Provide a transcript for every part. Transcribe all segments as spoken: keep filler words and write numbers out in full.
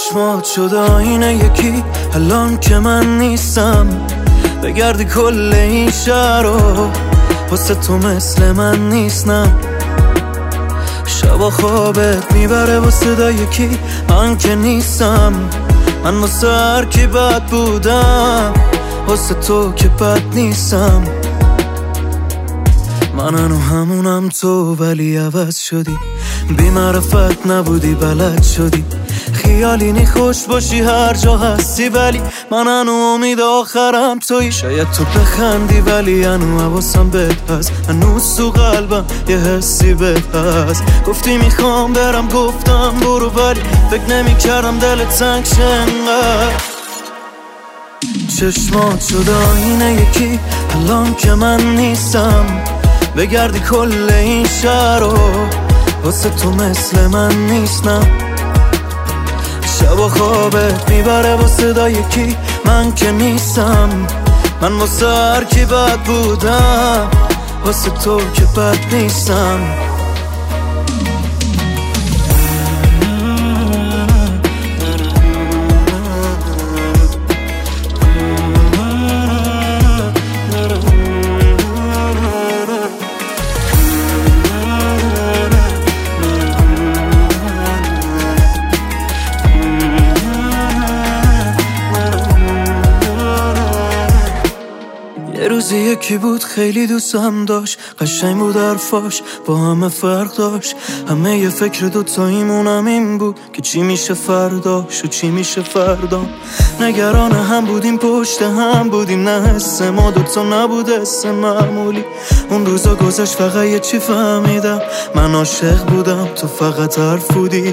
چشمات شد آینه یکی الان که من نیستم، بگردی کل این شهر رو واسه تو مثل من نیستم. شبا خوابت میبره با صدا یکی من که نیستم. من واسه هر کی بد بودم، واسه تو که بد نیستم. من هنو همونم تو ولی عوض شدی، بی معرفت نبودی بلد شدی. خیالی نی خوش باشی هر جا هستی، ولی من هنو امید آخرم تویی. شاید تو بخندی ولی هنو حواسم بهت هست، هنوز تو قلبم یه حسی بهت هست. گفتی میخوام برم گفتم برو، ولی فکر نمی کردم دلت تنگ شه انقدر. چشمات شد آینه یکی الان که من نیستم، بگردی کل این شهر رو واسه تو مثل من نیستم. شبا خوابت میبره با صدا یکی من که نیستم. من واسه هر کی بد بودم، واسه تو که بد نیستم. روزی یکی بود خیلی دوستم داشت، قشنگ بود حرفاش با همه فرق داشت. همه یه فکر دوتاییمونم این بود که چی میشه فرداش و چی میشه فردا. نگران هم بودیم پشت هم بودیم، نه حس ما دوتا نبود حس معمولی. اون روزا گذشت فقط یه چی فهمیدم، من عاشق بودم تو فقط حرف بودی.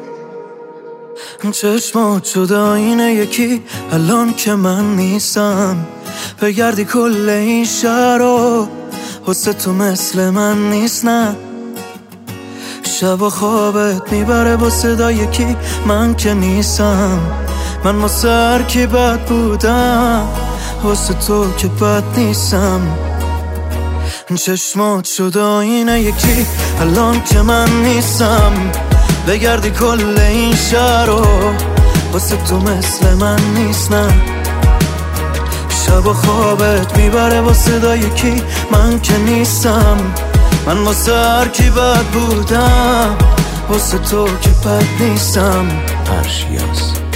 چشمات شد آینه یکی الان که من نیستم، بگردی کل این شهر رو واسه تو مثل من نیست. نه شبا خوابت میبره با صدا یکی من که نیستم. من واسه هر کی بد بودم، واسه تو که بد نیستم. چشمات شد آینه یکی الان که من نیستم، بگردی کل این شهر رو واسه تو مثل من نیست. نه شبا خوابت میبره با صدا یکی من که نیستم. من واسه هر کی بد بودم، واسه تو که بد نیستم. پرشیاس